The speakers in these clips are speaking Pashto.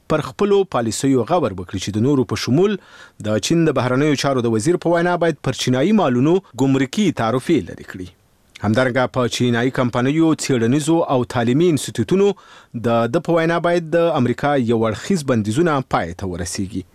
پر خپلو پالیسیو غور وکړي چې د نورو په شمول د چین د بهرنیو چارو د وزیر په وینا باید پر چینایي مالونو ګمرکي تعرفې لرې کړي. همدارنګه په چینایي کمپنیو څېړنیزو او تعلیمي انسټیټوټونو د په وینا باید د امریکا یو اړخیز بندیزونه پای ته ورسیږي.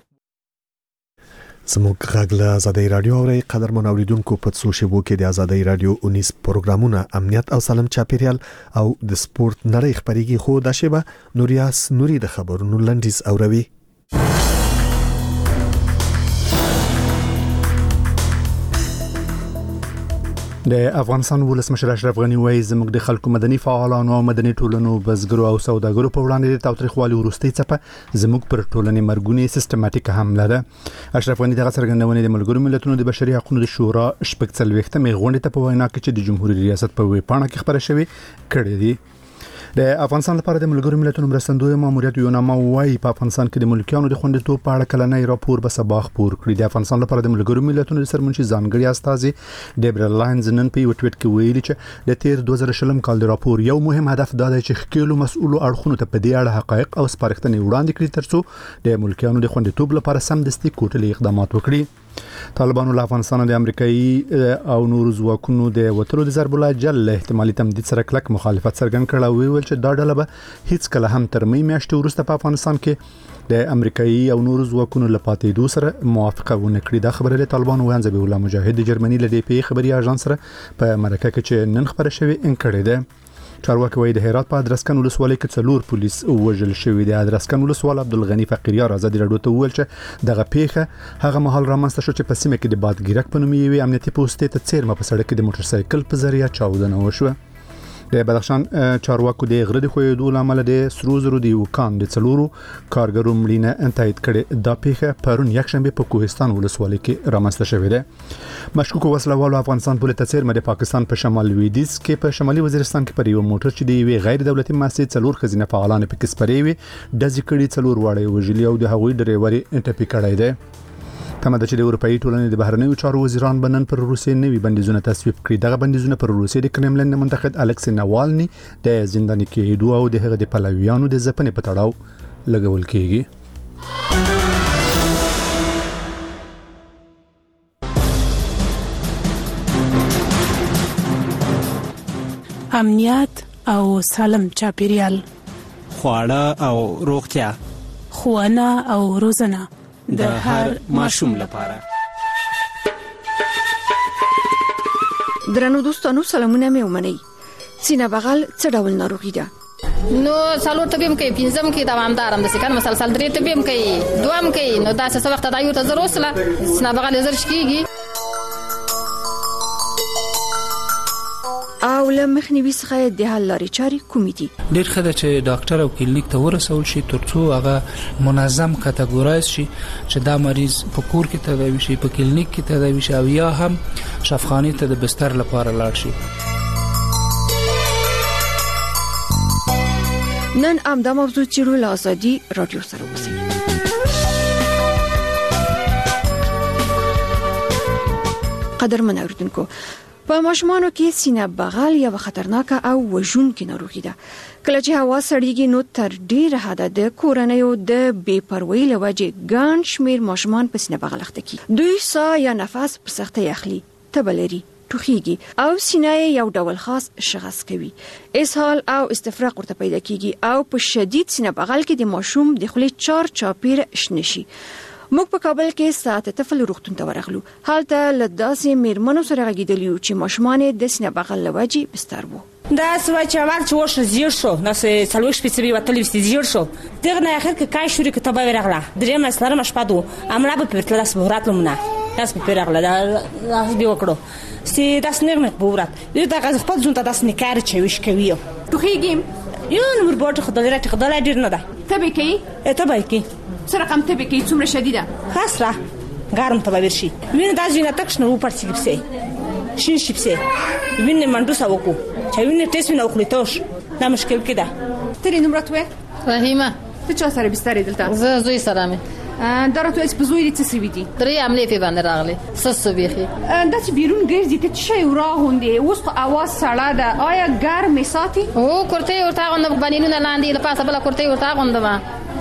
زموږ غږ له آزادۍ رادیو اورئ. قدرمن اوریدونکو په څو شیبو کې د آزادۍ رادیو 19 پروګرامونه امنیت او سالم چاپیریال او د سپورت نړۍ خبريږي، خو دا شیبه نوریاس نوري د خبرونو لنډیز اوروي. د افغانستان ولسمشر اشرف غنی وایي زموږ د خلکو مدني فعالانو او مدني ټولنو بزګرو او سوداګرو په وړاندې د تاوتریخوالي وروستۍ څپه زموږ پر ټولنې مرګونی سیستماتیک حمله ده. اشرف غنی دغه څرګندونه د ملګرو ملتونو د بشري حقوقو د شورا شپږ څلوېښتمې غونډې ته په وینا کې چې د جمهوریت ریاست په ویب پاڼه کې خبره شوې کړې دي. د افغانستان لپاره د ملګرو ملتونو مرستندوی ماموریت یوناما وايي په افغانستان کې د ملکیانو د خوندیتوب په اړه کلنۍ راپور به سبا خپور کړي. د افغانستان لپاره د ملګرو ملتونو د سرمنشي ځانګړي استازي ډیبرا لاینز نن په یو ټویټ کې ویلي چې د تیر 2020 کال د راپور یو مهم هدف دا دی چې ښکېلو مسؤلو اړخونو ته په دې اړه حقایق او سپارښتنې وړاندې کړي ترڅو د ملکیانو د خوندیتوب لپاره سمدستي کوټلي اقدامات وکړي. طالبانو له افغانستان د امریکایي او نورو ځواکونو د وټلو د ضرب الله جل احتمالي تمدید سره کلک مخالفت څرګند کړ او ویل چې دا ډله به هیڅ کله هم تر مې میاشتې وروسته په افغانستان کې د امریکایي او نورو ځواکونو له پاتېدو سره موافقه ونه کړي. دا خبره د طالبانو ویان ذبیح الله مجاهد د جرمني له DPA خبري اژانس سره په مرکه کې چې نن خبره شوې انکړې ده. چارواکي وایي د هرات په ادرسکن ولسوالۍ کې 4 پولیس وژل شوي دي. ادرسکن ولسوال عبدالغنی فقیریار آزادي رادیو ته وویل چې دغه پیښه هغه مهال رامنځته شو چې په سیمه کې د بادګیرک په نوم یوې امنیتي پوستې ته څیرمه په سړک کې د موټر سایکل په ذریعه چاودنه وشوه. د بدخشان چارواکو د غره د خویدو لامل د سرو زرو د وکان د 4 کارګرو مړینه تایید کړي. دا پیښه پرون یکشنبه په کوهستان ولسوالۍ کې رامنځته شوې ده. مشکوک وسلوالو افغانستان پولیس ته څیرمه د پاکستان په شمال لویدیځ کې په شمالي وزیرستان کې پر یو موټر چې د یوې غیر دولتي مؤسسې 4 خزینه فعالان پکې سپرې وي ډزې کړي، 4 واړه وژلي او د هغوی ډریوري ټپي کړی دی. تمه ده چې د اروپאי ټولنې د بهرنیو چارو وزیران بنن پر روسیې نوي بندیزونه تصویب کړي. دغه بندیزونه پر روسیې د کرملین منتقد الکسی ناوالني د زنداني کېدو او د هغه د پلویانو د ځپنې په تړاو لګول کېږي. امنیت او سالم چاپیریال، خواړه او روغتیا، ښوونه او روزنه د هر ماشوم لپاره. درنو دوستانو سلامونه مې ومنئ. سینه بغل څه ډول ناروغي ده؟ نو څلور طبيب کوي، پنځم کې دوامدارم د سکن مسلسل درې طبيب کوي، دوام کوي. نو دا څه وخت دا یو ته ضرورت سره سینه بغل زر شکیږي او له مخنیوي څخه د حل لارې چارې کومې دي؟ ډېر ښه ده چې ډاکټر او کلینیک ته ورسول شي ترڅو هغه منظم کټګورایز شي چې دا مریض په کور کې تداوي شي، په کلینیک کې تداوي شي او یا هم شفاخانه ته د بستر لپاره لاړ شي. نن دا موضوع چیرو له آزادي رادیو سره وسی. قدرمن اوریدونکو، په ماشومانو کې سینه بغل یو خطرناک او وژونکې ناروغي ده. کله چې هوا سړیږي نو تر ډیره حده د کورنیو د بې پروایۍ له وجې ګڼ شمېر ماشومان په سینه بغل اخته کیږي. دوی ساه یا نفس په سختۍ اخلي، تبه لري، ټوخیږي او سینه یو ډول خاص شغص کوي. اسهال او استفراغ ورته پیدا کیږي او په شدید سینه بغل کې د ماشوم د خولې چار چاپیر شنه شي. موږ په کابل کې ساعت طفل روغتون ته ورغلو. هلته له داسې میرمنو سره غږیدلیو چې ماشومان د سینه بغل له وجې بستر وو. دا سوای چې اول چې وښه زیړ شو، نو سه څلوي شپې وتلې وستې زیړ شو. دغه نه اخر کې کای شوري کتابه ورغله. درې مسلره مشپادو املا به پرتل داس بوراتلمنه. داس په پیرغله دا دی وکړو. سي داس نغمت بورات. دې دا غز په ځون ته داس نکار چې وش کوي. ټوخیږم. یو نور بوټ خدای راته خدای ډیر نه ده. تبه کوي؟ تبه کوي. سره کم تبه کوي څومره شدیده؟ خاصه ګرم تبه ورشي. وینه دا ځینه تک شنو پړسي کیسه. شین شپسه. وینه منډو ساوکو. چې وینه ټیس وینه خپلتوش. دا مشکل کده. ترې نمرت وې؟ رحیمه. ته چا سره بستر دلته؟ زه زوی سره مې. درته اس په زوی دې څه سوي دي؟ درې عملې په باندې راغلي. سسو بيخي. دا چې بیرون ګرځي ته شي وراغوندې اوس خو اواز سړه ده. آیا ګرمې ساتي؟ او کورته ورته غوند بنینونه لاندې له پاسه بل کورته ورته غوند ما.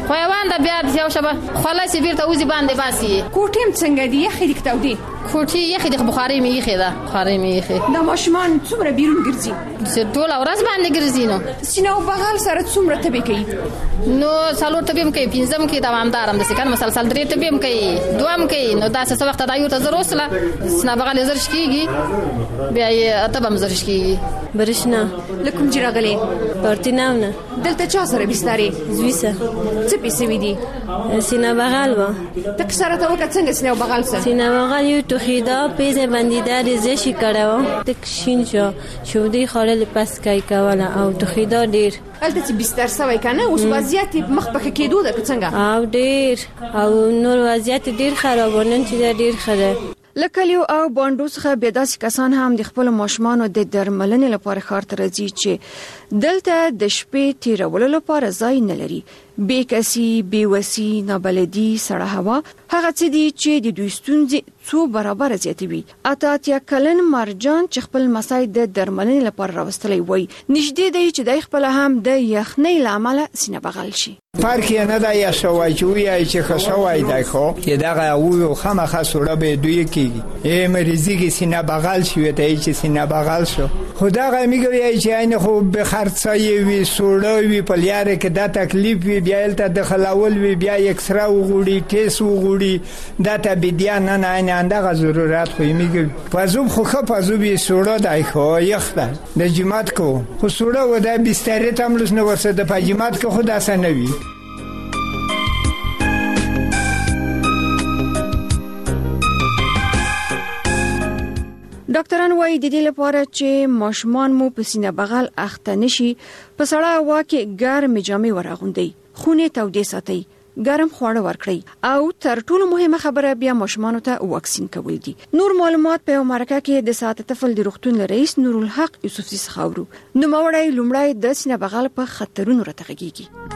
خویوان د بیا یو شبه خلاص بیرته وزي باندې باسي. کوټیم څنګه دی یخې د کتاودي کوټي یخې د بخاري می یخې ده بخاري می یخې. د ماشومان څومره بیرون ګرځي؟ ټول ورځ باندې ګرځي. نو سینه او بغل سره څومره تبي کوي؟ نو څلور تبیم کوي، پنځم کې دوامدارم د سکن مسلسل درې تبیم کوي، دوام کوي. نو دا څه وخت دا یو ته زروسله سنا بغل زرش کیږي بیا یې اتبم زرش کیږي. برشنا لکم جراغلي پارتیناونه دلته چا سره بسترې زویسه څه پیسې ودی؟ سینه بغل و تک سره ته وکړه څنګه سینه بغل سره؟ سینه بغل یو توخیدا پیزه بندیدار زشی کړو تک شین شودي خړل پس کای کوله او توخیدا ډیر الته چې بستر سوي کنه اوس وضعیت مخ په کېدو ده څنګه؟ او ډیر او نور وضعیت ډیر خرابونه چې ډیر خره. لکلیو او باندو څخه به داسې کسان هم د خپل ماشومان د درملنې لپاره ښار ته راځي چې دلته د شپې تیرولو لپاره ځای نه لري. بې کسي، بېوسي، نابلدي، سړه هوا هغه څه دي چې د دوی ستونزې څو برابر زیاتوي. اتیا کلن مرجان چې خپل مسای د درملنې لپاره راوستلی وای نږدې دی چې د خپل هم د یخنۍ لامل سینه بغل شي. فرق نه دا یا شوای چې وی چې خصوای دی خو چې دغه او خامخا سوړه به دوی کیږي مریضی کې سینه بغل شي ته چې سینه بغل شو خدای میګوي چې عین خو به خرڅای وی سوړه وی په لاره کې دا تکلیف وی بیا الته دخلاول وی بیا اکسرا وغوړي کیس وغوړي دا ته بیا نه نه اندغه ضرورت خو میګوي پزوب خو پزوب سوړه دی خو یخته د جماعت کو خو سوړه و د بستر ته ملوس نه ورسره د پجماعت کو خدا سنوي. ډاکټران وايي د دې لپاره چې ماشومان مو په سینه بغل اخته نشي په سړه هوا کې ګرمې جامې ورغوندي، خونه تودې ساتي، ګرم خواړه ورکړي او تر ټولو مهمه خبره بیا ماشومانو ته واکسین کول دي. نور معلومات په امریکا کې د ساعت طفل د روغتون رئیس نور الحق یوسفزي څخه اورو. نو موړی لومړی د سینه بغل په خطرونو راتغږیږي.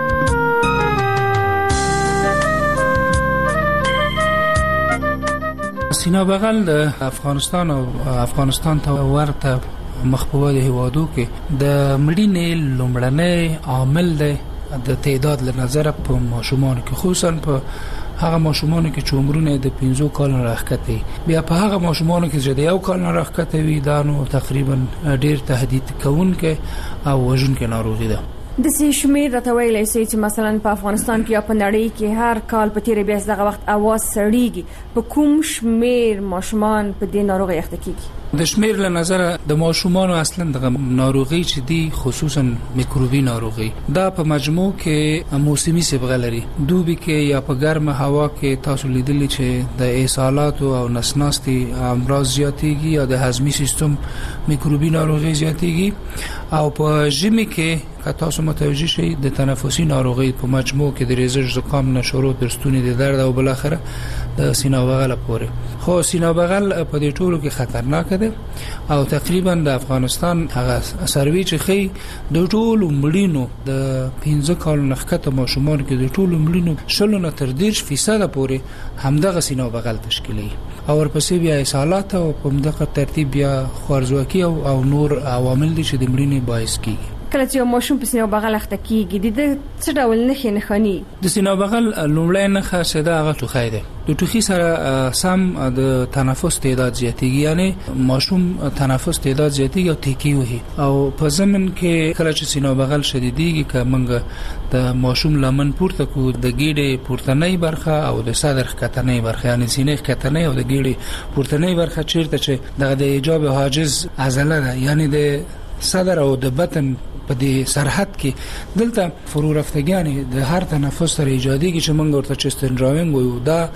سینه بغل د افغانستان او افغانستان ته ورته مخبوده هوادو کې د مړینې لومړنی عامل دی د تعداد له نظر په ماشومان کې خصوصا په هغه ماشومان کې چې عمرونه د 15 کال راښکته بیا په هغه ماشومان کې چې د 1 کال راښکته وي دا نو تقریبا ډیر تهدید کوونکې او وژونکې ناروغي ده. د سې شمیر راټولې سي چې مثلا په افغانستان کې یا په نړۍ کې هر کال په تیر بیا دغه وخت اواز سړیږي په کوم شمیر ماشومان په دې ناروغي اخته کیږي؟ د شمیر له نظر د ماشومان اصلا د ناروغي چې دی خصوصا میکروبي ناروغي دا په مجموع کې موسمي صبغه لري. دوبي کې یا په ګرمه هوا کې تاسو لیدلی چې د اسهالات او نسناستي امراض زیاتېږي یا د هضمي سیستم میکروبي ناروغي زیاتېږي او په ژمي کې که تاسو متوجه شئ د تنفسي ناروغي په مجموع کې د ریزش زکام نشورو درستونی د درد او بل اخره د سینه بغل پورې. خو سینه بغل په دې ټولو کې خطرناک ده او تقریبا د افغانستان هغه سروي چې خي د ټولو مړینو د 15 کال نخکته ماشومان کې د ټولو مړینو شلو نه تر 10% پورې همدغه سینه بغل تشکیلي او ورپسې بیا اسهالات او په دغه ترتیب بیا خوارزواکي او نور عوامل دي چې د مړینې باعث کیږي. کله چې ماشوم په سینه بغل اخته کیږي د څه ډول نښې نښانی؟ د سینه بغل لومړی نښه ساده هغه ټوخی ده. د ټوخي سره سم د تنفس تعداد زیاتېږي، یعنی ماشوم تنفس تعداد زیاتېږي او تیکی وهي او په ضمن کې کله چې سینه بغل شدیدېږي که موږ د ماشوم لمن پورته کو د ګیډې پورتنۍ برخه او د صدر ښکتنۍ برخه یعنی سینې ښکتنۍ او د ګیډې پورتنۍ برخه چیرته چې دغه د ایجاب حاجز عضله ده یعنی د صدر او د بطن په دې سرحد کې دلته فرو رفتګانی د هر تنفس سره ایجادي کې چې موږ ورته چستن ډراوینګ وایو دا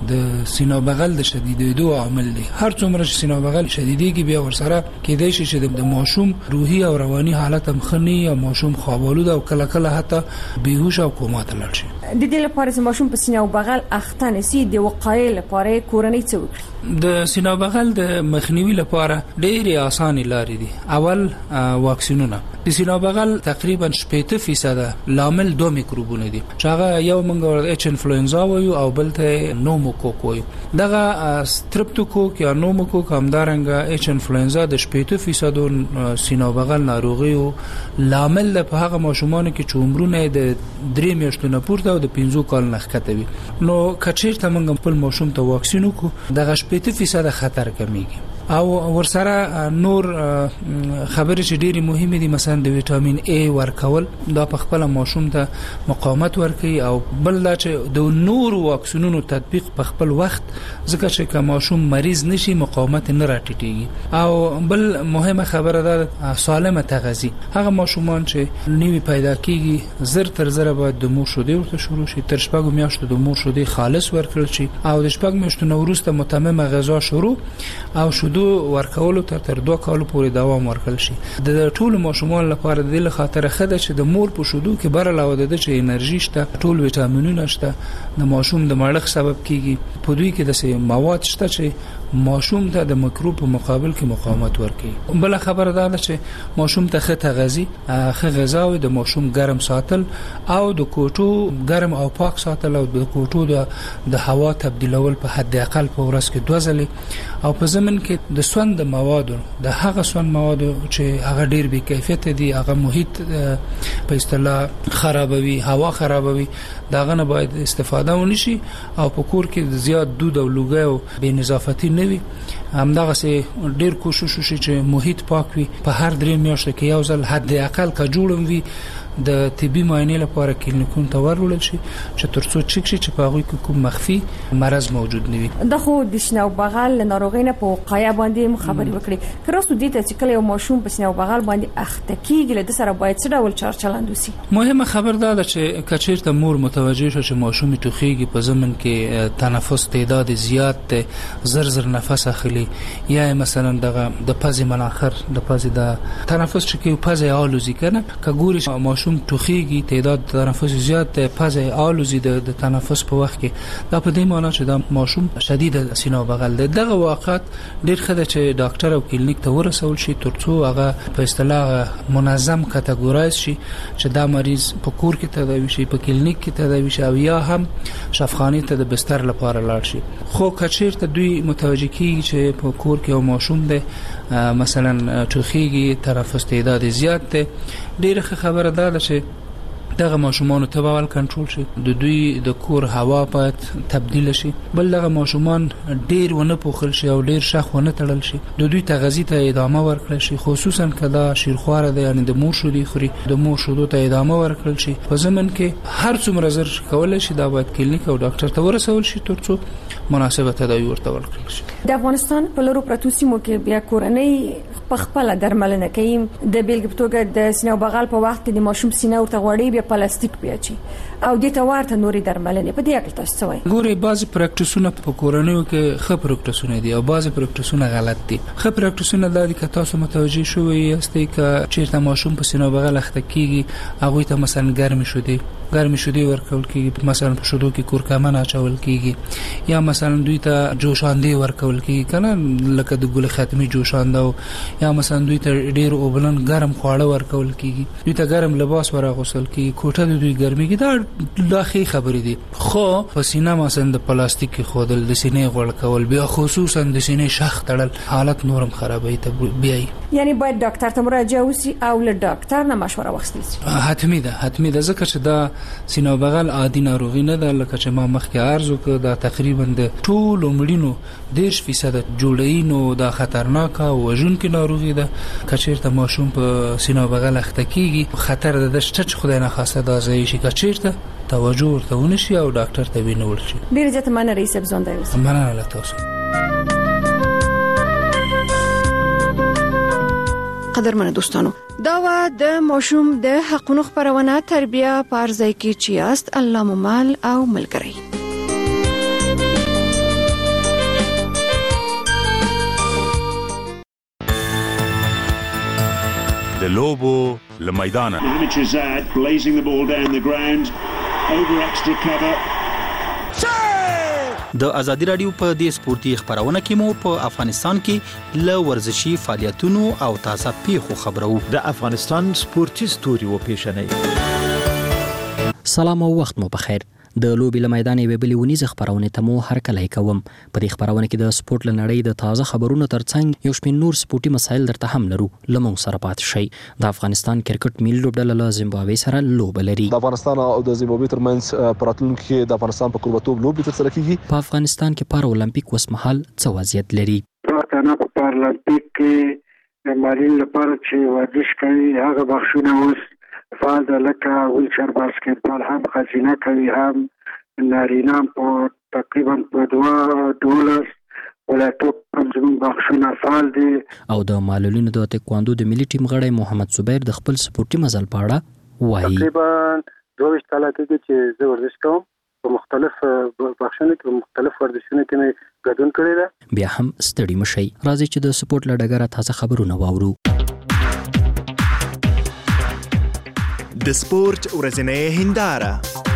د سینه بغل د شدیدېدو عامل دی. هر څومره چې سینه بغل شدیدېږي بیا ورسره کېدای شي چې د ماشوم روحي او رواني حالت هم خني او ماشوم خوابالود او کله کله حتی بیهوش او کوما ته لاړ شي. د دې لپاره چې ماشوم په سینه بغل اخته نشي د وقایې لپاره کورنۍ څه وکړي؟ د سینه بغل د مخنیوي لپاره ډېرې اسانه لارې دي. اول واکسینونه د سینه بغل تقریبا 80% لامل 2 میکروبونه دي چې هغه یو موږ اچ انفلوئنزا وایو او بل ته نوموکوک وایو. دغه سترپټوکوک یا نوموکوک همدارنګه اچ انفلوئنزا د 80% سینه بغل ناروغیو لامل په هغه ماشومان کې چې عمرونه د 3 میاشتو نه پورته او د 15 کال نه ښکته وي. نو کچیرته موږ خپل ماشوم ته واکسین وکړو دغه 80% خطر کمیږي. او ورسره نور خبرې چې ډېری مهمه دي، مثلا د ویټامین A ورکول دا په خپل ماشوم ته مقاومت ورکوي، او بل دا چې د نور واکسینونو تطبیق په خپل وخت، ځکه چې که ماشوم مریض نشي مقاومت نه راټیټيږي. او بل مهمه خبره ده سالمه تغذیه. هغه ماشومان چې نیوی پیدا کیږي زر تر زر باید د مور شیدې ورته شروع شي، تر 6 میاشتو د مور شیدې خالص ورکړل شي، او د 6 میاشتو نه وروسته متممه غذا شروع او شیدو ورکولو تر 2 کال پورې دوام ورکړل شي. د ټول ماشومان لپاره د خاطر خده چې د مور په شیدو کې بر علاوه د چې انرژي شته، ټول ویټامینونه شته، د ماشوم د مړښت سبب کیږي. په دوی کې د مواد شته چې ماشوم ته د میکروب په مقابل کې مقاومت ورکوي. بل خبره ده چې ماشوم ته ښه تغذیه، ښه غذا او د ماشوم ګرم ساتل او د کوټو ګرم او پاک ساتل او د کوټو د هوا تبدیلول په حد اقل په ورځ کې 2 ځله، او په ضمن کې د سوند موادو، د هغه سوند موادو چې هغه ډیر بې کیفیت دي، هغه محیط په اصطلاح خرابوي، هوا خرابوي، داغه نه باید استفاده ونشي. او په کور کې زیات دود او لوګي او بې نظافتي نه وي. همدغه سه ډیر کوشش وشي چې محیط پاک وي. په هر 3 میاشتو کې یو ځل حد اقل کا جوړم وي د طبي معاینې لپاره کلینیکونو ته ورول شي چې ترڅو چک شي چې په هغه کې کوم مخفي مرض موجود نه وي. د خو د سینه بغل ناروغۍ نه په وقایه باندې خبرې وکړي. کراستو دې ته چې کله یو ماشوم په سینه بغل باندې اخته کیږي له سره باید څه ډول چارچلند وسی. مهمه خبر ده چې کچیرته مور متوجه شي چې ماشوم ټوخیږي، په ضمن کې تنفس تعداد زیات ته زر نفس اخلي، یا مثلا د پزې مناخر د پزې د تنفس چې کې پزې آلوزي کنه، کګوري ماشوم ټوخیږي، تعداد تنفس زیات ته پزې آلوزي د تنفس په وخت کې، دا په دې معنی چې دا ماشوم شدید سینه بغل ده. دغه واقعات ډیر خده چې ډاکټر او کلینیک ته ورسول شي ترڅو هغه په اصطلاح منظم کټګورایز شي چې دا مریض په کور کې تداوي شي، په کلینیک کې تداوي شي، او یا هم شفاخانه ته د بستر لپاره لاړ شي. خو کچیرته دوی متوجه کیږي چې په کور کې یو ماشوم ده مثلا ټوخیږي، تنفس تعداد زیات ده، ډیره خبره ده چې دغه ماشومان ته باول کنټرول شي، د دوی د کور هوا باید تبدیل شي. بل دغه ماشومان ډیر ونه پوښل شي او ډیر شخ ونه تړل شي، د دوی تغذیه ته ادامه ورکړل شي، خصوصا کله شیرخواره ده، یعنی د مور شودي خوري، د مور شودو ته ادامه ورکړل شي. په ضمن کې هر څومره زر کولای شي دا باید کلینیک او ډاکټر ته ورسول شي ترڅو مناسبه تداوی ورته ورکړل شي. د افغانستان په لورو پروتو سیمو کې بیا کورنۍ په خپل درملنه کوي. د بیلګې په توګه د سینه بغل په وخت کې د ماشوم سینه ورته غوړي بیا پلاستیک پیاچي او د توارته نوري درملنه په دې اړه تاسو وایي. ګوري بعضی پریکټیسونه په کورنیو کې ښه پریکټیسونه دي او بعضی پریکټیسونه غلط دي. ښه پریکټیسونه د دې که تاسو متوجي شوي یاستئ چې چیرته ماشوم په سینه بغل اخته کیږي، هغه ته مثلا ګرمي شودي ورکول کیږي، مثلا په شودو کې کورکمن اچول کیږي، یا مثلا دوی ته جوشاندې ورکول کیږي کنه لکه د ګل ختمي جوشانده، یا مثلا دوی ته ډیر اوبلن ګرم خواړه ورکول کیږي، دوی ته ګرم لباس ورغوسل کیږي، کوټه د دوی ګرمي کې دا لاخي خبرې دي. خو په سینه مثلا د پلاستیک خودل، د سینې غوړ کول، بیا خصوصا د سینې شخ تړل حالت نورم خرابوي ته بیاي. یعنی باید ډاکټر ته مراجعه وسی او له ډاکټر نه مشوره واخیستل شي. حتمی ده ځکه چې دا سینه بغل عادي ناروغي نه ده، لکه چې ما مخکې عرض وکړ دا تقریبا د ټول مړینو 10% جوړی نو دا خطرناک او وژونکې ناروغي ده. کچیرته ماشوم په سینه بغل اخته کیږي خطر ده چې خدای نه خواسته دا ځای شي کچیرته توجه ورته ونشي او ډاکټر ته وینول شي. ډیر ځته مننه رئیس ابزون دی. مننه له تاسو. قدرمن دوستانو، دا و د ماشوم د حقونو خبرونه تربیه پارځای کی چیاست الله ممال او ملګری. د لوبو لمیدان د ازادي رادیو په دې سپورتي خبرونه کې مو په افغانستان کې ل ورزشي فعالیتونو او تازه پیښو خبرو. د افغانستان سپورتي ستوري و پیښنې. سلام او وخت مو بخیر. د لوبي له میدان یوه بلې ونیزه خبرونه ته مو هرکلی کوم. په دې خبرونه کې د سپورت له نړۍ د تازه خبرونو ترڅنګ یو شمېر نور سپورتي مسایل درته هم لرو. له موږ سره پاتې شئ. د افغانستان کرکټ ملي لوبډله له زیمبابوې سره لوبه لري. د افغانستان او د زیمبابوې ترمنځ په راتلونکي کې د افغانستان په کوربه‌توب لوبې ترسره کیږي. په افغانستان کې پارا اولمپیک اوسمهال څه وضعیت لري؟ پښتانه په پارالمپیک کې د مالین لپاره چې ورزش کوي هغه بخښونه اوس فعال ده، لکه ویلچر باسکټبال هم خزینه کوي، هم نارینه په تقریبا په 12 ولایتو هم زموږ بخښونه فعال دي. او د معلولینو د تکواندو د ملي ټیم غړی محمد زبیر د خپل سپورتي مزل په اړه وایي. تقریبا 22 کاله کېږي چې زه ورزش کوم، په مختلف بخښنو کې په مختلف ورزشونو کې مې ګډون کړی ده. بیا هم ستړي مشئ، راځي چې د سپورت له ډګره تازه خبرونه واورو. د سپورت ورځنۍ هنداره.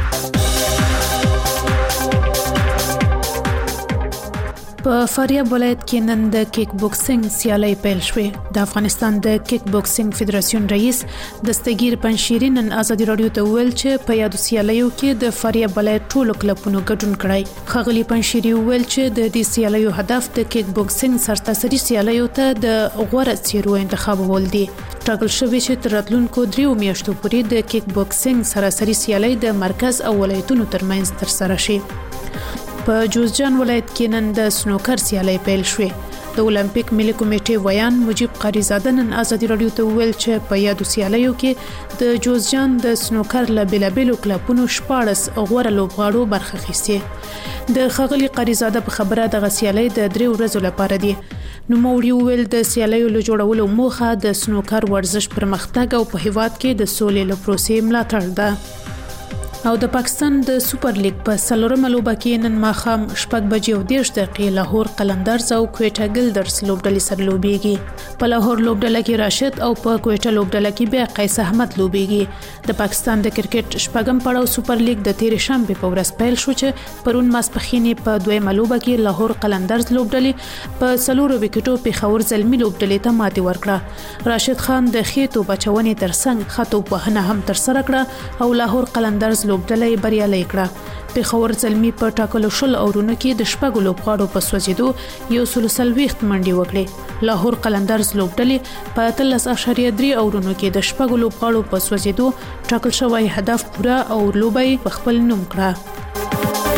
په فاریاب ولایت کې نن د کیک بوکسینګ سیالۍ پیل شوې. د افغانستان د کیک بوکسینګ فدراسیون رئیس دستگیر پنشيري نن ازادي رادیو ته ویل چې په یادو سیالیو کې د فاریاب ولایت ټولو کلبونو ګډون کړی. خغلی پنشيري ویل چې د دې سیالیو هدف د کیک بوکسینګ سرتاسري سیالیو ته د غوړه څیرو انتخابول دي. ټاکل شوی چې تر راتلونکو 3 میاشتو پورې د کیک بوکسینګ سراسري سیالۍ د مرکز او ولایتونو ترمنځ ترسره شي. په جوزجان ولایت کې نن د سنوکر سیالۍ پیل شوې. د اولمپیک ملي کمیټې ویان مجيب قریزاده نن ازادي رادیو ته ویل چې په یادو سیالیو کې د جوزجان د سنوکر له بیلابیلو کلبونو 14 غوړه لوبغاړو برخه اخیستې. د خغلی قریزاده په خبره د سیالۍ د 3 ورځو لپاره دي. نو موړي ویل د سیالیو له جوړولو موخه د سنوکر ورزش پرمختګ او په هیواد کې د سولې له پروسې ملاتړ ده. او د پاکستان د سوپر لیګ په څلورمه لوبه کې نن ماښام 6:10 لاهور قلندرز او کویټا ګلدرز لوبډلې سره لوبېږي. په لاهور لوبډله کې راشد او په کویټا لوبډله کې بیا قیس احمد لوبېږي. د پاکستان د کرکټ شپږم پړاو سوپر لیګ د تیر شنبه په ورځ پیل شو چې پرون ماسپخین په دویمه لوبه کې لاهور قلندرز لوبډلې په 4 وکټو پیښور زلمی لوبډلې ته ماتې ورکړه. راشد خان د خېټو بچونې ترڅنګ خطو وهنه هم ترسره کړه او لاهور قلندرز لوبډله بریالۍ کړه. پیښور زلمی په ټاکلو شل اورونو کې د شپږو لوبغاړو په سوځېدو 140 منډې وکړې. لاهور قلندرز لوبډلې په 13.3 اورونو کې د شپږو لوبغاړو په سوځېدو ټاکل شوی هدف پوره او لوبي په خپل نوم کړه.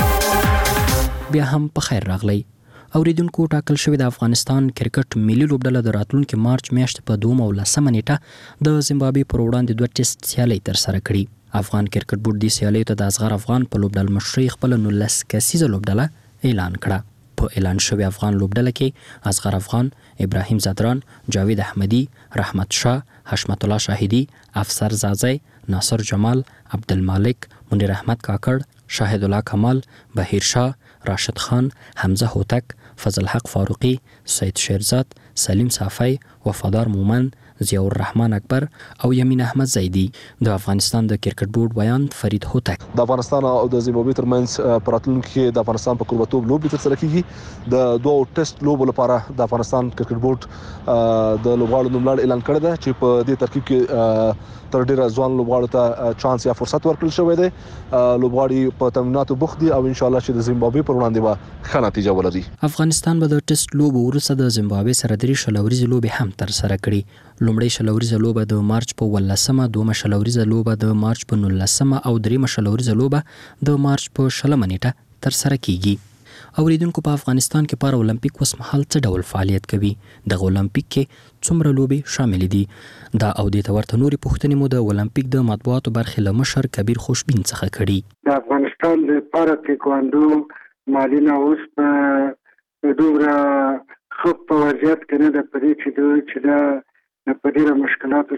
بیا هم په خیر راغلی. اوریدونکو ټاکل شوی د افغانستان کرکټ ملي لوبډله د راتلونکي مارچ میاشتې په 2 او 10 نیټه د زیمبابوې پر وړاندې 2 ټیسټ سیالۍ ترسره کړي. افغان کرکټ بورډ د سیالیو ته د اصغر افغان په لوبډل مشري خپل 19 کسیزه لوبډله اعلان کړه. په اعلان شوی افغان لوبډله کې اصغر افغان، ابراهیم زدران، جاوید احمدی، رحمت شاه، حشمت الله شاهدی، افسر زازی، ناصر جمال، عبدالمالک، منیر احمد کاکړ، شاهد الله کمال، بهیر شاه، راشد خان، حمزه هوتک، فضل حق فاروقی، سید شیرزاد، سلیم صافی، وفادار مومن، ضیاء الرحمن اکبر او یمین احمد زیدی. د افغانستان د کرکټ بورډ بیان فرید هوتک. د افغانستان او د زیمبابوې ترمنځ په راتلونکي کې د افغانستان په کوربه‌توب لوبې ترسره کیږي. د 2 ټیسټ لوبو لپاره د افغانستان کرکټ بورډ د لوبغاړو نوملړ اعلان کړی دی چې په دې ترکیب کې تر ډیره ځوان لوبغاړو ته چانس یا فرصت ورکړل شوی دی. لوبغاړي په تمریناتو بوخت دي او ان شاء الله چې د زیمبابوې پر وړاندې به ښه نتیجه ولري. افغانستان به د ټیسټ لوبو وروسته د زیمبابوې سره 3 شلوريزه لوبې هم ترسره کړي. لومړی شلوريزه لوبه د مارچ په 18مه، دومه شلوريزه لوبه د مارچ په 19مه او دریمه شلوريزه لوبه د مارچ په 20مه نیټه ترسره کیږي. اوریدونکو په افغانستان کې پارا اولمپیک اوسمهال څه ډول فعالیت کوي؟ د اولمپیک کې څومره لوبې شامل دي؟ دا او د تورته نوري پوښتنې مو د اولمپیک د مطبوعاتو برخې له مشر کبیر خوشبین څخه کړي. د افغانستان د پارا تکواندو مالینه اوس په دومره خو په وضعیت کې نه ده پدې چې دا په ډیره مشکلاتو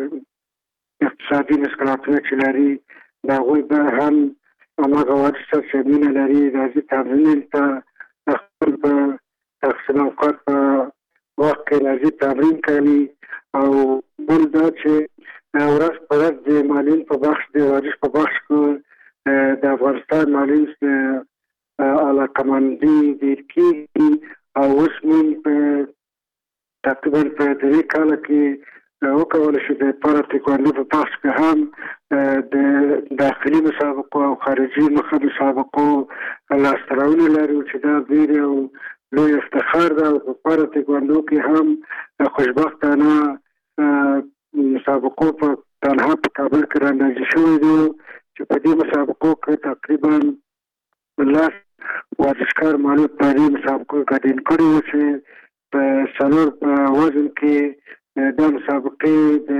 چې اقتصادي مشکلاتونه چې لري دا غوي به هم هغه ورسره سمینه لري راځي تمرین ته خپل په تقسیم اوقات په وخت کې راځي تمرین کوي او بل دا چې ورځ په ورځ د مالین په بخش د ورزش په بخش کې د افغانستان مالین علاقمندي ډېر کېږي او اوس موږ په تقریبا په 3 کال کې وکولی شو د پارا تکواندو په بحث کې هم د داخلي مسابقو او خارجي مسابقو لاسته راوړنې لرو چې دا ډېر یو لوی افتخار ده. او په پارا تکواندو کې هم خوشبختانه مسابقو په تنها په کابل کې راندازې شوي دي چې په دې مسابقو کې تقریبا 10 ورزشکار مالوت په دې مسابقو ګډون کړي وو چې په څلور وزن کې دا مسابقې د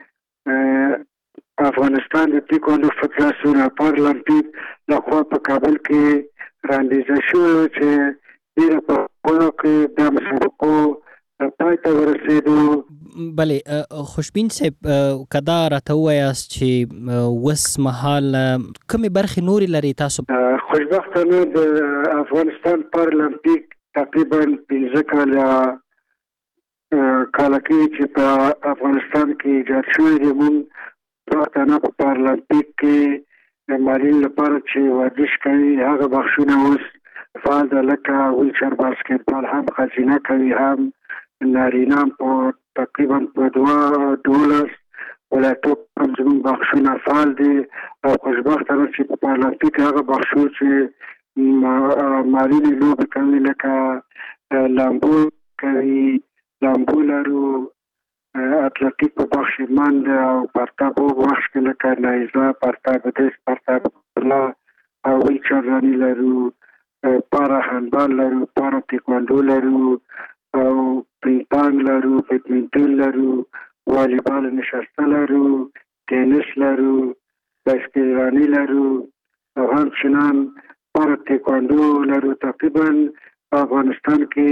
افغانستان د تکواندو فدراسیون او پارالمپیک لخوا په کابل کې راندازې شوي چې ډېره په هغو کې دا مسابقو پای ته ورسېدو. بله خوشبین صاحب کدا راته ووایاست چې اوس مهال کومې برخې نورې لري تاسو؟ خوشبختانه د افغانستان پارالمپیک تقریبا 15 کاله کې چې په افغانستان کې ایجاد شوی دی. موږ پښتانه په پارالمپیک کې د مالین لپاره چې ورزش کوي هغه بخښونه اوس فعال ده، لکه ویلچر باسکټبال هم ښځینه کوي هم نارینه په تقریبا په 12 ولایتو هم زموږ بخښونه فعال دي. او خوشبختانه چې په پارالمپیک هغه بخښو چې مالینې لوبې کوي لکه لامبو کوي، لامبو لرو، اتلتیک په بخش منډه او پرتاب په بخش کې لکه نایزه، پرتاب دست، پرتاب بلا او ویلچر رانی لرو، پارا هندبال لرو، پارا تکواندو لرو او پینګ پانګ لرو، بیډمنټن لرو، والیبال نشسته لرو، تینس لرو، بایسکل رانی لرو او همچنان پارا تکواندو لرو. تقریبا افغانستان کې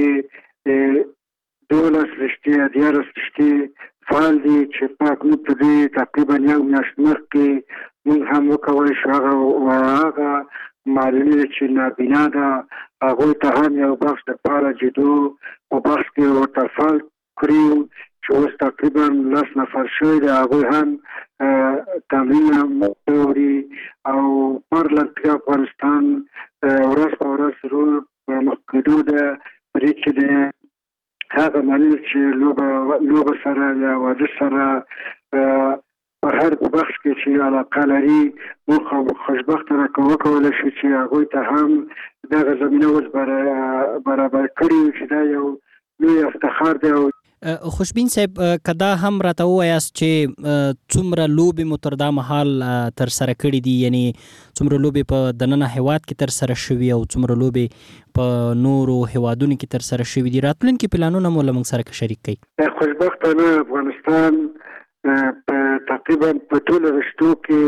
12 رشتې 11 رشتې فعال دي چې پاک موږ ته دي تقریبا یو میاشت مخکې موږ هم وکولی شو هغه معلومې چې نابینا ده هغوی ته هم یو بخش د پاره جدو په بخش کې ورته فعال کړي چې اوس تقریبا 10 نفر شوي دي. هغوی هم تمرینونه وړي او پارالمپیک افغانستان ورځ په ورځ پرمخ کېدو ده په دې کې د هغه معنی چې لوبه سره یا ورزش سره په هر بخش کې چې علاقه لري موږ خوشبختانه وکولی شو چې هغوی ته هم دغه زمینه اوس برابر کړي چې دا یو لوی افتخار دی. خوشبین صاحب کدا هم راته ووایاست چې څومره لوبې مو تر دا مهال ترسره کړي دي، یعنی څومره لوبې په دننه هیواد کې ترسره شوي او څومره لوبې په نورو هیوادونو کې ترسره شوي دي، راتلونکي پلانونه مو له موږ سره شریک کړئ؟ خوشبختانه افغانستان په تقریبا په ټولو رشتو کې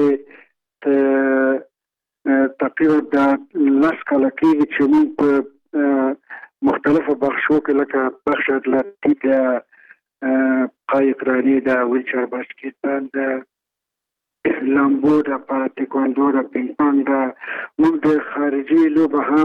تقریبا د 10 کاله کېږي چې موږ په مختلفو بخشو کې لکه بخش اتلتیک ده، قایق رانی ده، ویلچر باسکټبال ده، لامبو ده، پارا تکواندو ده، پینګ پانګ ده. موږ د خارجي لوبه هم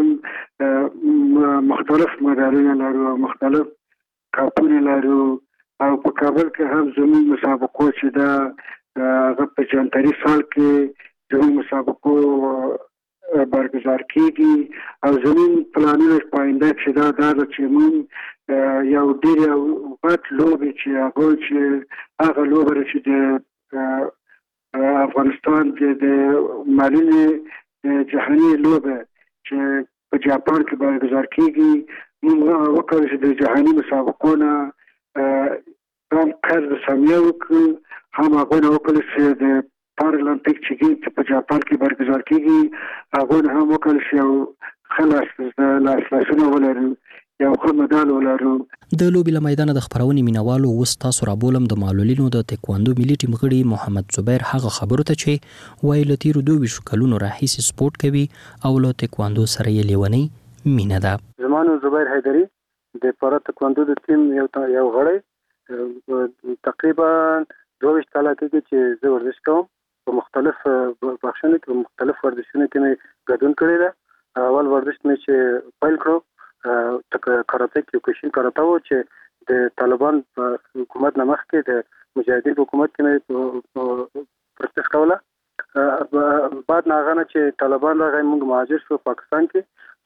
مختلف مډالونه لرو، مختلف کاپونه لرو او په کابل کې هم زموږ مسابقو چې ده هغه په جنتري سال کې زموږ مسابقو برگزار کیږي او زموږ پلانونه په آینده کې دا ده چې موږ یو ډېر غټ لوبې چې هغه لوبه چې د افغانستان د مالینې جهاني لوبه چې په جاپان کې برگزار کیږي موږ وکړو چې د جهاني مسابقو نه هم قرض سمیه وکړو، هم هغوی نه وکړو چې د پارالمپیک چې په جاپان کې برگزار کیږي هغوی نه هم وکړو چې یو ښه لاسونه ولرو، یو ښه مډال ولرو. د لوبې له میدانه د خپرونې مینوالو اوس تاسو رابولم د معلولینو د تکواندو ملي ټیم غړي محمد زبیر هغه خبرو ته چې وایي له تیرو 22 کلونو راهیسې سپورټ کوي او له تکواندو سره یې لیونی مینه ده. زما نوم زبیر حیدري د پارا تکواندو د ټیم یو غړی. تقریبا 22 کاله کېږي چې زه ورزش کوم. په مختلف بخشونو کې مختلف ورزشونو کې مې ګډون کړی ده. اول ورزش مې چې پیل کړو کراته کیوکوشین کراته و چې د طالبان حکومت نه مخکې د مجاهدین حکومت کې مې پروسس کوله. بعد نه هغه نه چې طالبان راغی موږ مهاجر شو پاکستان کې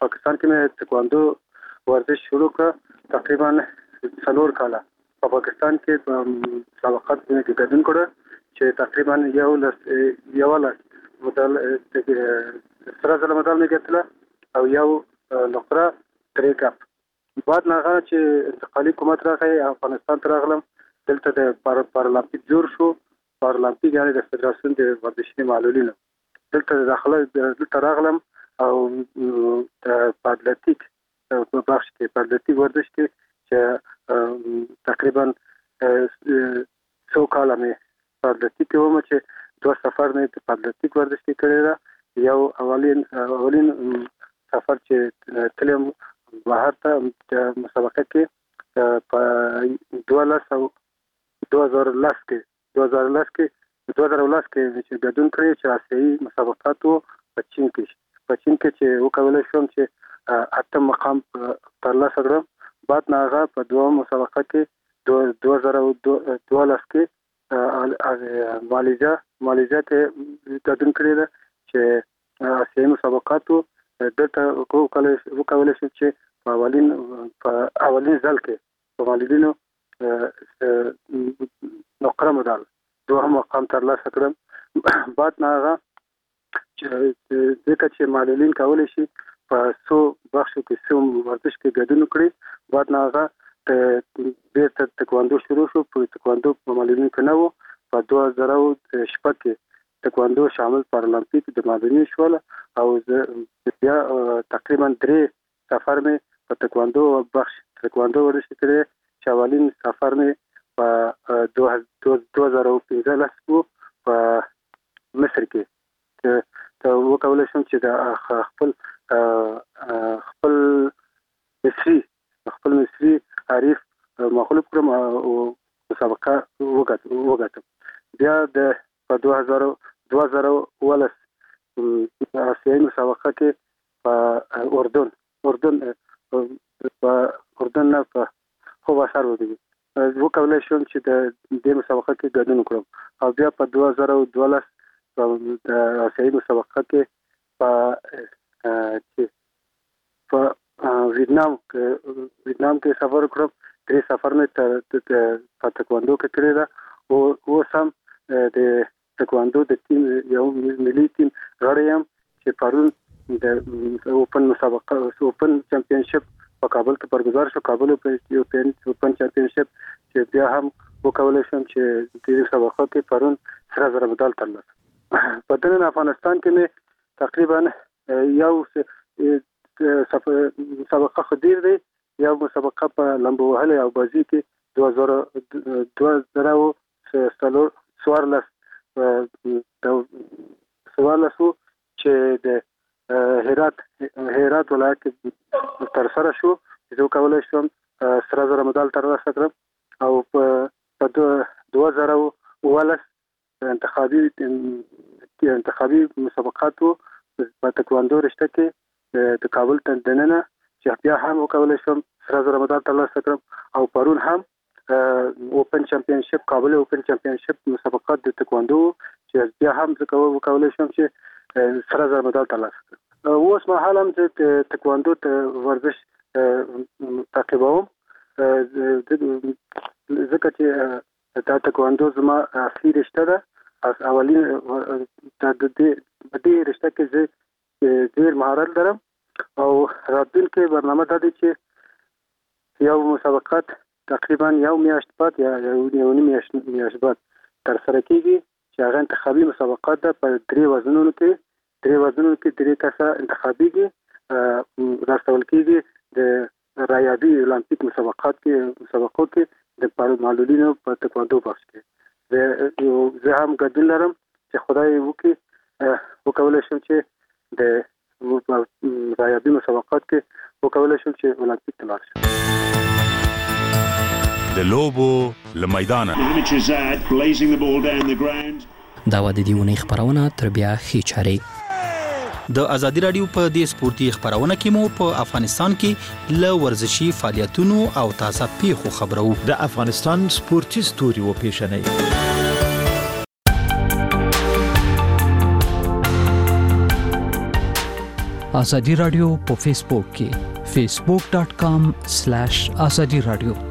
پاکستان کې مې تکواندو ورزش شروع کړ تقریبا 4 کاله په پاکستان کې مسابقات کې ګډون کړ چې تقریبا یو مدال سره زله مدال مې ګټله او یو نقره درې کپ بعد نه چې انتقالي حکومت راغی افغانستان ته راغلم دلته د پارالمپیک جوړ شو پارالمپیک یعنی د فدراسیون د ورزشي معلولینو دلته داخله راغلم او پادلتیک په بخش کې پادلتیک ورزش کې چې تقریبا 100 کاله مې پادلتیک وم چې 2 سفر مې پادلتیک ورزش کې کړی دا یو اولین سفر چې تلم بهر ته مسابقه کې په 2010 کې چې ګډون کړی چې آسیایي مسابقاتو په چین کې چې وکولای شوم چې 8 مقام ترلاسه کړم بعد نه هغه په دوه مسابقه کې 2012 کې ماليزیا کې ګډون کړی دا چې آسیایي مسابقاتو دلته وکولای شوم چې په اولین ځل کې په مالدینو نقره مدال دوهم مقام ترلاسه کړم بعد نه هغه چې معلولین کولای شي په 100 بخشو کې 100 ورزش کې ګډون کړي بعد نه هغه بیرته تکواندو شروع شو په تکواندو په معلولین کې نه وو په 2010 کې تکواندو شامل پارالمپیک د معلولین شول او بیا تقریبا 3 سفر مې په تکواندو بخش تکواندو ورزش کړی چې اولین سفر مې په 2015 کې په مصر کې ته وکولای شم چې د خپل مصری عارف مخلوق کړم او مسابقه وګټم بیا د په 2012 آسیایي مسابقه کې په اردن نه په خو بشر ودی وکولای شم چې د دې مسابقه کې ګډون وکړم او بیا په 2012 د آسیایي مسابقه کې په ویتنام کې سفر وکړم 3 سفر مې په تکواندو کې کړی دا او سم د تکواندو د ټیم یو ملي ټیم غړی یم چې پرون د اوپن چمپionship په کابل کې برگزار شو کابل اوپن چمپionship چې بیا هم وکولای شم چې د دې مسابقه کې پرون سره زره مدال ترلاسه په دننه افغانستان کې مې تقریبا یو مسابقه خدیر دی یو مسابقه په لمبو وهلې او بازي کې 2014 چې د هرات ولایت کې تر سره شو چې وکولای شم سره زره مدال ترلاسه کړم او په 2019 انتخابي مسابقاتو په تکواندو رشته کې د کابل دننه چې بیا هم وکولای شم سره زره مدال ترلاسه کړم او پرون هم اوپن چمپionship کابل اوپن چمپionship مسابقات د تکواندو چې بیا هم وکولای شم چې سره زره مدال ترلاسه کړم اوس مهال هم چې تکواندو ته ورزش تعقیبوم ځکه چې دا تکواندو زما اصلي رشته ده اولین د دې رشته کې زه ډېر مهارت لرم او راتلونکي برنامه دا دی چې یو مسابقات تقریبا یو میاشت بعد یا یو میاشت بعد ترسره کیږي چې هغه انتخابي مسابقات ده په 3 وزنونو کې 3 کسه انتخابيږي راستول کیږي د رایابي اولمپیک مسابقو کې د معلولینو په تکواندو بخش کې زه هم ګډون لرم چې خدای وکولای شم چې د رایابي مسابقات کې وکولای شم چې اولمپیک ته لاړ شم د لوبو له میدانه دا و د دیونی خبرونه تر بیا خې چاري د ازادي رادیو په دې سپورتي خبرونه کې مو په افغانستان کې ل ورزشي فعالیتونو او تازه پیښو خبرو د افغانستان سپورتي ستوري و پیښنې ازادي رادیو په فیسبوک کې facebook.com/azadi radio